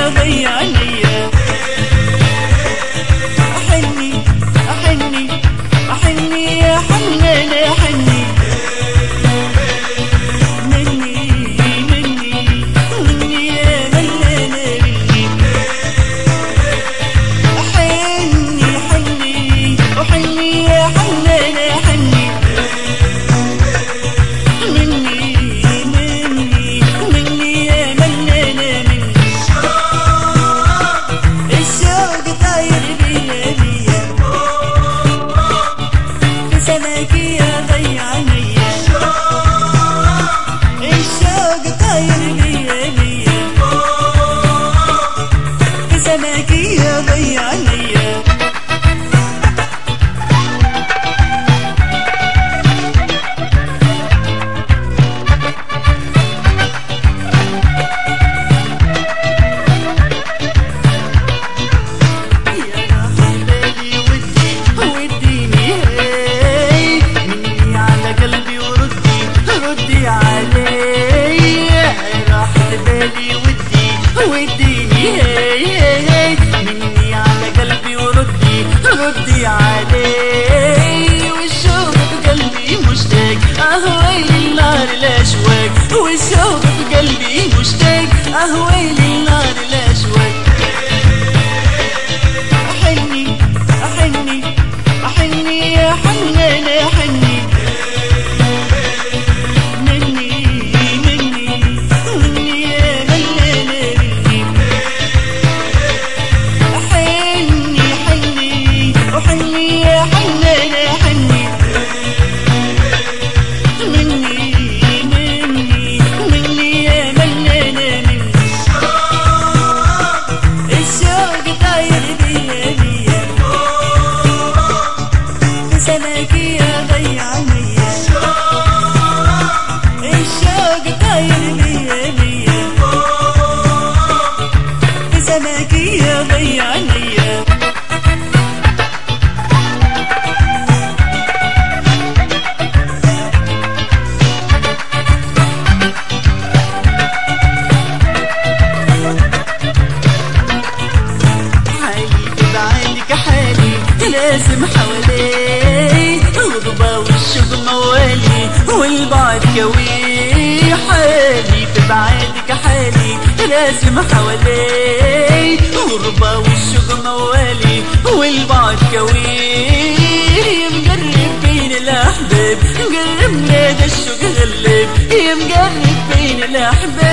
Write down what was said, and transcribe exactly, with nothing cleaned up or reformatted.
يا ضي عينيا. أحني أحني أحني يا حنان أحني مني مني مني يا ملانة مني. أحني أحني أحني يا حنان أحني مني مني مني يا ملانة مني. الشوق طاير بيا بيا في سماكي يا ضي عينيا. الشوق طاير بيا بيا في سماكي يا ضي عينيا. وديني هي هي مني على قلبي وردي ردي علي. والشوق بقلبي مشتاق أهوي للنار الأشواق. والشوق بقلبي مشتاق أهوي للنار الأشواق. أحني أحني أحني يا حنان أحني سماكي يا ضي عينيا. الشوق طاير بيا بيا في سماكي يا ضي عينيا. حالي بعينك حالي لازم حوالي غضبة والشوق موالي والبعد كوي. حالي ببعادك حالي لازم حوالي غضبة والشوق موالي والبعد كوي. مقرب بين الأحباب مقرب نادى الشوق غلب. يا مقرب بين الأحباب